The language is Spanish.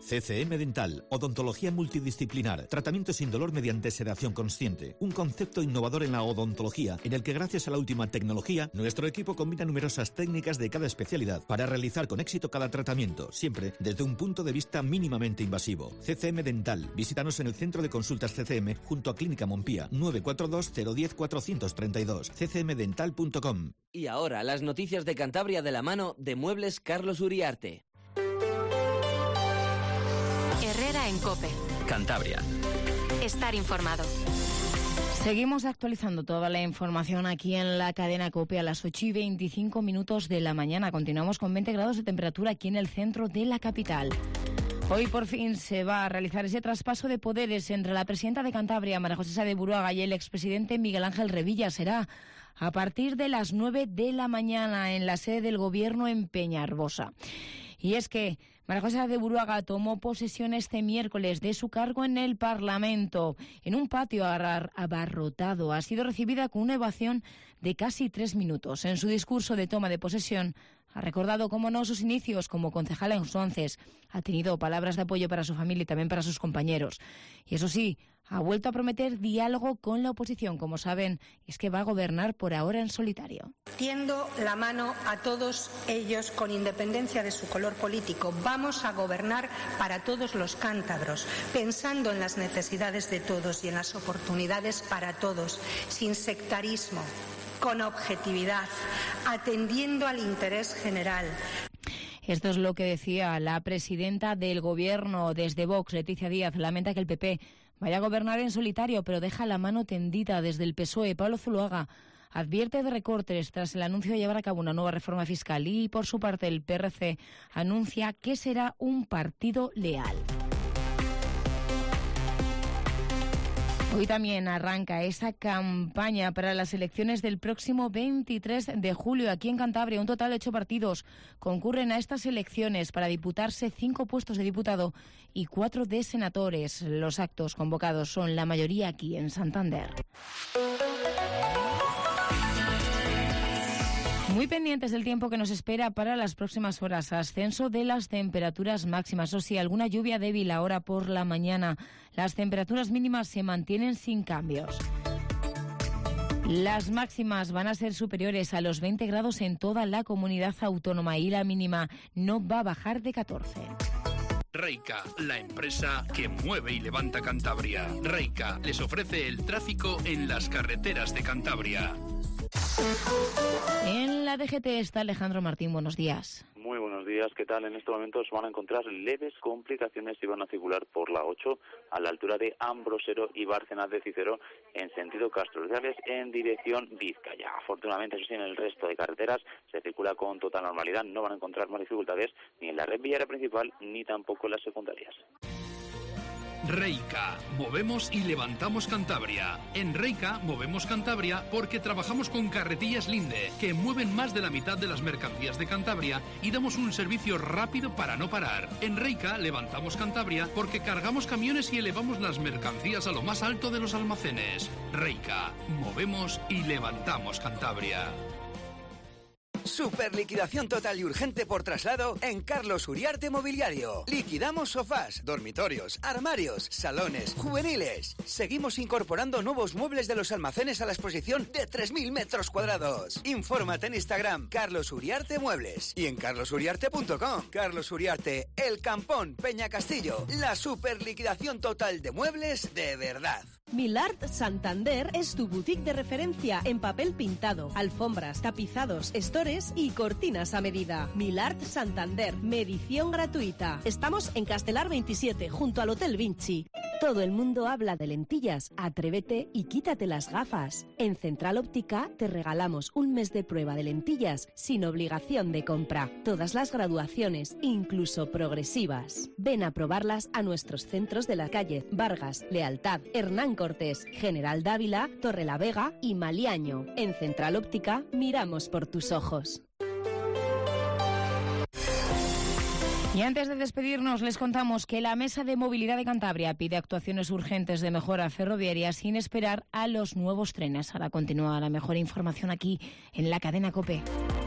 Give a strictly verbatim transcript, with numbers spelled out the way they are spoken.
C C M Dental, odontología multidisciplinar, tratamiento sin dolor mediante sedación consciente. Un concepto innovador en la odontología, en el que gracias a la última tecnología, nuestro equipo combina numerosas técnicas de cada especialidad para realizar con éxito cada tratamiento, siempre desde un punto de vista mínimamente invasivo. C C M Dental. Visítanos en el Centro de Consultas C C M junto a Clínica Montpía, nueve cuatro dos cero uno cero cuatro tres dos, c c m dental punto com. Y ahora las noticias de Cantabria de la mano de Muebles Carlos Uriarte. Herrera en COPE. Cantabria. Estar informado. Seguimos actualizando toda la información aquí en la cadena COPE a las ocho y veinticinco minutos de la mañana. Continuamos con veinte grados de temperatura aquí en el centro de la capital. Hoy por fin se va a realizar ese traspaso de poderes entre la presidenta de Cantabria, María José Sá de Buruaga, y el expresidente Miguel Ángel Revilla. Será a partir de las nueve de la mañana en la sede del Gobierno en Peñarbosa. Y es que María José Sá de Buruaga tomó posesión este miércoles de su cargo en el Parlamento. En un patio abarrotado ha sido recibida con una ovación de casi tres minutos. En su discurso de toma de posesión ha recordado, cómo no, sus inicios como concejala entonces. Ha tenido palabras de apoyo para su familia y también para sus compañeros. Y eso sí, ha vuelto a prometer diálogo con la oposición. Como saben, es que va a gobernar por ahora en solitario. Tiendo la mano a todos ellos con independencia de su color político. Vamos a gobernar para todos los cántabros, pensando en las necesidades de todos y en las oportunidades para todos, sin sectarismo, con objetividad, atendiendo al interés general. Esto es lo que decía la presidenta del Gobierno desde Vox, Leticia Díaz. Lamenta que el P P vaya a gobernar en solitario, pero deja la mano tendida desde el P S O E. Pablo Zuluaga advierte de recortes tras el anuncio de llevar a cabo una nueva reforma fiscal y, por su parte, el P R C anuncia que será un partido leal. Hoy también arranca esa campaña para las elecciones del próximo veintitrés de julio aquí en Cantabria. Un total de ocho partidos concurren a estas elecciones para disputarse cinco puestos de diputado y cuatro de senadores. Los actos convocados son la mayoría aquí en Santander. Muy pendientes del tiempo que nos espera para las próximas horas. Ascenso de las temperaturas máximas. O sí, alguna lluvia débil ahora por la mañana. Las temperaturas mínimas se mantienen sin cambios. Las máximas van a ser superiores a los veinte grados en toda la comunidad autónoma y la mínima no va a bajar de catorce. Reica, la empresa que mueve y levanta Cantabria. Reica les ofrece el tráfico en las carreteras de Cantabria. En la D G T está Alejandro Martín, buenos días. Muy buenos días, ¿qué tal? En estos momentos van a encontrar leves complicaciones y van a circular por la ocho a la altura de Ambrosero y Bárcenas de Cicero en sentido Castro Reales en dirección Vizcaya. Afortunadamente, eso sí, en el resto de carreteras se circula con total normalidad, no van a encontrar más dificultades ni en la red viaria principal ni tampoco en las secundarias. Reica, movemos y levantamos Cantabria. En Reica movemos Cantabria porque trabajamos con Carretillas Linde, que mueven más de la mitad de las mercancías de Cantabria y damos un servicio rápido para no parar. En Reica levantamos Cantabria porque cargamos camiones y elevamos las mercancías a lo más alto de los almacenes. Reica, movemos y levantamos Cantabria. Super liquidación total y urgente por traslado en Carlos Uriarte Mobiliario. Liquidamos sofás, dormitorios, armarios, salones, juveniles. Seguimos incorporando nuevos muebles de los almacenes a la exposición de tres mil metros cuadrados. Infórmate en Instagram, Carlos Uriarte Muebles, y en carlos uriarte punto com. Carlos Uriarte, El Campón, Peña Castillo. La super liquidación total de muebles de verdad. Milart Santander es tu boutique de referencia en papel pintado, alfombras, tapizados, estores y cortinas a medida. Milart Santander, medición gratuita. Estamos en Castelar veintisiete, junto al Hotel Vinci. Todo el mundo habla de lentillas. Atrévete y quítate las gafas. En Central Óptica te regalamos un mes de prueba de lentillas sin obligación de compra. Todas las graduaciones, incluso progresivas. Ven a probarlas a nuestros centros de la calle Vargas, Lealtad, Hernán Cortés, General Dávila, Torrelavega y Maliaño. En Central Óptica miramos por tus ojos. Y antes de despedirnos, les contamos que la Mesa de Movilidad de Cantabria pide actuaciones urgentes de mejora ferroviaria sin esperar a los nuevos trenes. Ahora continúa la mejor información aquí en la cadena COPE.